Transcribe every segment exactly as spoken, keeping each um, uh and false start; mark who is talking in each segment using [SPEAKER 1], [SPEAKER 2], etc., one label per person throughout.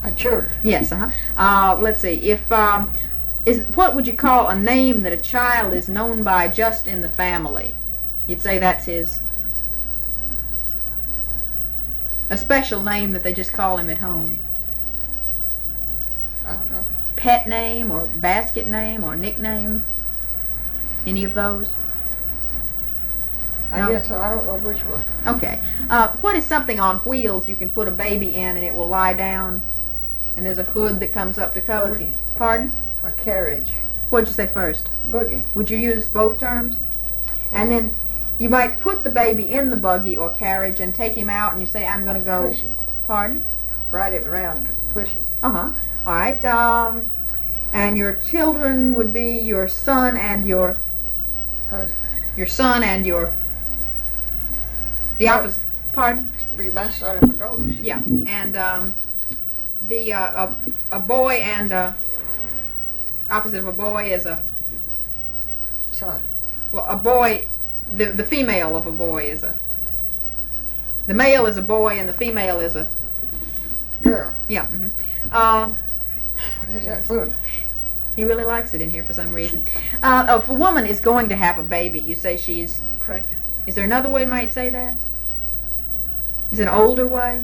[SPEAKER 1] My children.
[SPEAKER 2] Yes, uh-huh. Uh, let's see. If um, is what would you call a name that a child is known by just in the family? You'd say that's his a special name that they just call him at home.
[SPEAKER 1] I don't know.
[SPEAKER 2] Pet name or basket name or nickname? Any of those?
[SPEAKER 1] I
[SPEAKER 2] No.
[SPEAKER 1] guess so. I don't know which one.
[SPEAKER 2] Okay. Uh, what is something on wheels you can put a baby in and it will lie down? And there's a hood that comes up to cover it?
[SPEAKER 1] Boogie.
[SPEAKER 2] Pardon?
[SPEAKER 1] A carriage.
[SPEAKER 2] What'd you say first?
[SPEAKER 1] Boogie.
[SPEAKER 2] Would you use both terms? And then you might put the baby in the buggy or carriage and take him out and you say, I'm going to go...
[SPEAKER 1] Pushy.
[SPEAKER 2] Pardon?
[SPEAKER 1] Ride it around. Pushy.
[SPEAKER 2] Uh-huh. All right. Um, and your children would be your son and your...
[SPEAKER 1] Husband.
[SPEAKER 2] Your son and your... The
[SPEAKER 1] No.
[SPEAKER 2] opposite... Pardon?
[SPEAKER 1] Be my son and my daughters.
[SPEAKER 2] Yeah. And um, the uh, a, a boy and... Uh, opposite of a boy is a...
[SPEAKER 1] Son.
[SPEAKER 2] Well, a boy... The, the female of a boy is a... The male is a boy and the female is a...
[SPEAKER 1] Girl.
[SPEAKER 2] Yeah. Mm-hmm. Uh,
[SPEAKER 1] What is that book?
[SPEAKER 2] he really likes it in here for some reason. Uh, oh, if a woman is going to have a baby, you say she's...
[SPEAKER 1] Pregnant.
[SPEAKER 2] Is there another way you might say that? Is it an older way?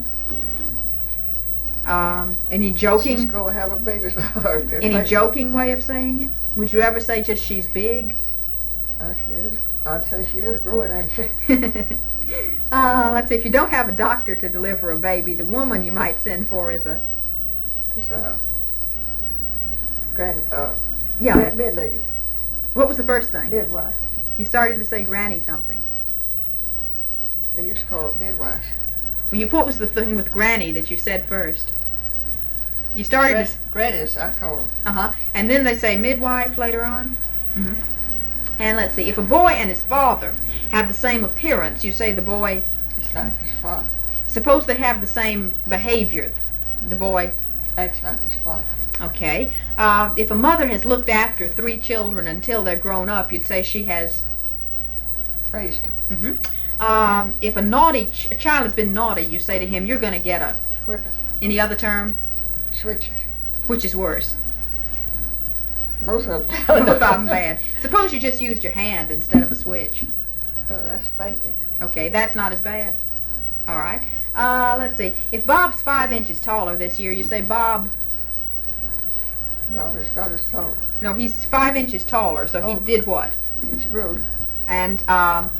[SPEAKER 2] Um, any
[SPEAKER 1] She's
[SPEAKER 2] joking...
[SPEAKER 1] going to have a baby.
[SPEAKER 2] Any joking way of saying it? Would you ever say just she's big?
[SPEAKER 1] Oh, she is. I'd say she is growing, ain't she?
[SPEAKER 2] uh, let's see, if you don't have a doctor to deliver a baby, the woman you might send for is a...
[SPEAKER 1] It's a grand, uh,
[SPEAKER 2] Yeah.
[SPEAKER 1] mid, mid lady,
[SPEAKER 2] What was the first thing?
[SPEAKER 1] midwife.
[SPEAKER 2] You started to say granny something.
[SPEAKER 1] They used to call it midwife.
[SPEAKER 2] Well, you, what was the thing with granny that you said first? You started
[SPEAKER 1] Gran-
[SPEAKER 2] to...
[SPEAKER 1] Grannies, I call them.
[SPEAKER 2] Uh-huh. And then they say midwife later on? Mm-hmm. And let's see, if a boy and his father have the same appearance, you say the boy...
[SPEAKER 1] It's like his father.
[SPEAKER 2] Suppose they have the same behavior. The boy...
[SPEAKER 1] Acts like his father.
[SPEAKER 2] Okay. Uh, if a mother has looked after three children until they're grown up, you'd say she has...
[SPEAKER 1] Raised him.
[SPEAKER 2] Mm-hmm. Um, if a naughty ch- a child has been naughty, you say to him, you're going to get a...
[SPEAKER 1] Whip it.
[SPEAKER 2] Any other term?
[SPEAKER 1] Switch it.
[SPEAKER 2] Which is worse?
[SPEAKER 1] Both of them.
[SPEAKER 2] Both of them bad. Suppose you just used your hand instead of a switch.
[SPEAKER 1] Oh, that's spanking.
[SPEAKER 2] Okay, that's not as bad. All right. Uh, let's see. If Bob's five inches taller this year, you say Bob...
[SPEAKER 1] No, it's not as tall.
[SPEAKER 2] No, he's five inches taller, so he
[SPEAKER 1] Oh.
[SPEAKER 2] did what?
[SPEAKER 1] He's rude.
[SPEAKER 2] And um,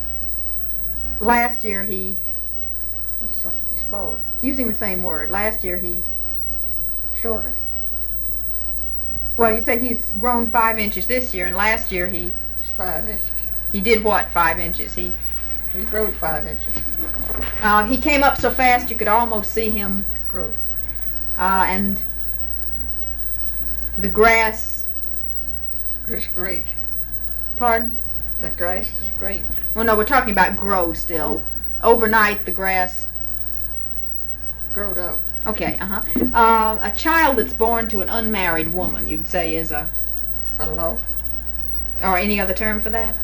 [SPEAKER 2] last year he...
[SPEAKER 1] It's so smaller.
[SPEAKER 2] Using the same word. Last year he...
[SPEAKER 1] Shorter.
[SPEAKER 2] Well, you say he's grown five inches this year, and last year he...
[SPEAKER 1] It's five inches.
[SPEAKER 2] He did what, five inches? He
[SPEAKER 1] He growed five inches.
[SPEAKER 2] uh, he came up so fast you could almost see him.
[SPEAKER 1] Grew.
[SPEAKER 2] Uh, and the grass...
[SPEAKER 1] It's great.
[SPEAKER 2] Pardon?
[SPEAKER 1] The grass is great.
[SPEAKER 2] Well, no, we're talking about grow still. Overnight, the grass...
[SPEAKER 1] Growed up.
[SPEAKER 2] Okay, uh-huh. Uh, a child that's born to an unmarried woman, you'd say is a...
[SPEAKER 1] I don't know.
[SPEAKER 2] Or any other term for that?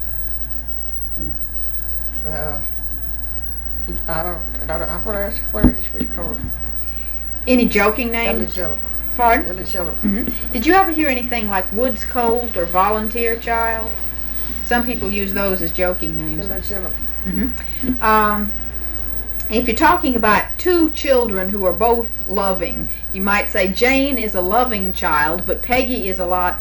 [SPEAKER 1] Uh, I don't, I don't, what else, what else we call it?
[SPEAKER 2] Any joking names?
[SPEAKER 1] Eligible.
[SPEAKER 2] Pardon?
[SPEAKER 1] Eligible.
[SPEAKER 2] Mm-hmm. Did you ever hear anything like Woods Colt or Volunteer Child? Some people use those as joking names.
[SPEAKER 1] Eligible.
[SPEAKER 2] Mm-hmm. Um, if you're talking about two children who are both loving, you might say Jane is a loving child, but Peggy is a lot...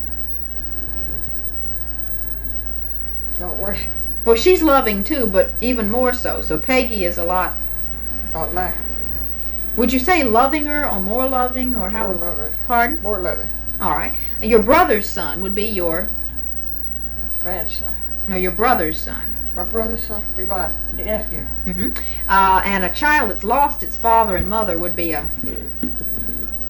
[SPEAKER 1] Don't worship.
[SPEAKER 2] Well, she's loving too, but even more so. So Peggy is a lot...
[SPEAKER 1] Don't lie.
[SPEAKER 2] Would you say loving her or more loving or how?
[SPEAKER 1] More loving.
[SPEAKER 2] Pardon?
[SPEAKER 1] More loving.
[SPEAKER 2] All right. Your brother's son would be your...
[SPEAKER 1] Grandson.
[SPEAKER 2] No, your brother's son.
[SPEAKER 1] My brother's son be my nephew.
[SPEAKER 2] Mm-hmm. Uh, and a child that's lost its father and mother would be a...